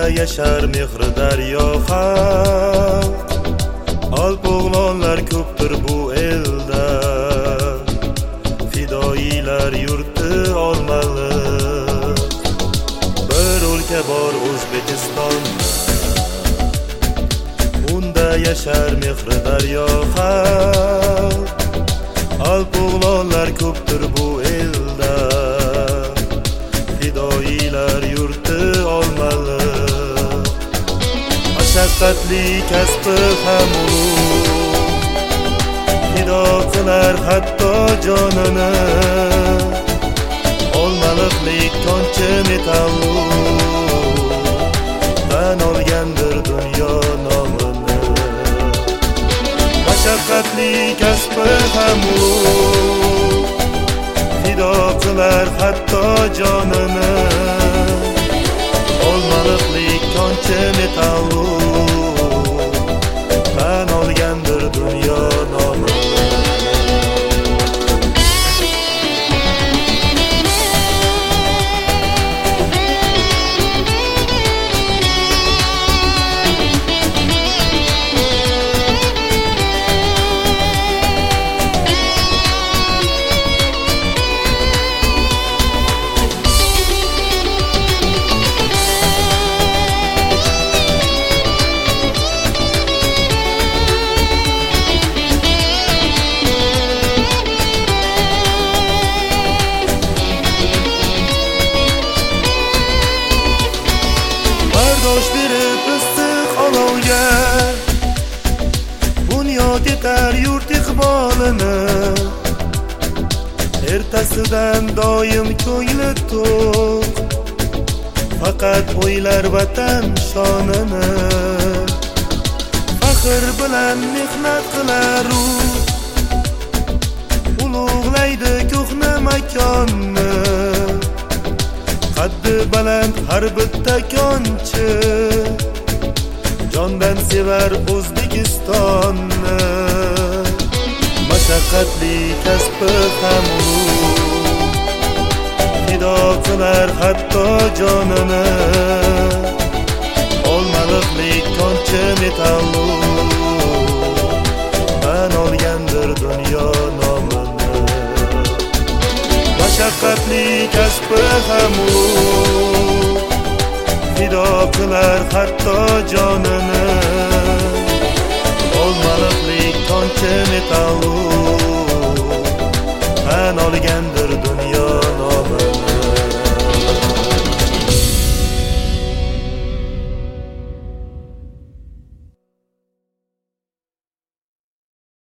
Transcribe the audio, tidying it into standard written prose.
yashar mehri daryo xalq, alp o'g'lonlar ko'pdir bu elda, fidoyilar yurti Olmaliq. Bir o'lka bor O'zbekiston, unda yashar mehri daryo xalq, alp o'g'lonlar ko'pdir bu elda, fidoyilar yurti Olmaliq. Mashaqqatli kasbi ham ulug', fido qilar hatto jonini, Olmaliqlik konchi metallurg tan olgandir dunyo nomini. Mashaqqatli kasbi ham ulug', fido qilar hatto jonini, Olmaliqlik konchi metallurg tan olgandir dunyo nomini. Bardosh berib issiq olovga bunyod etar yurt iqbolini, ertasidan doim ko'ngli to'q, faqat o'ylar vatan shonini. Faxr bilan mehnat qilar u, ulug'laydi ko'hna makonni, qaddi baland har bitta konchi, jondan sevar O'zbekistonni. Mashaqqatli kasbi ham ulug', fido qilar hatto jonini, Olmaliqlik konchi metallurg tan olgandir dunyo nomini. Mashaqqatli kasbi ham ulug', fido qilar hatto jonini, Olmaliqlik konchi metallurg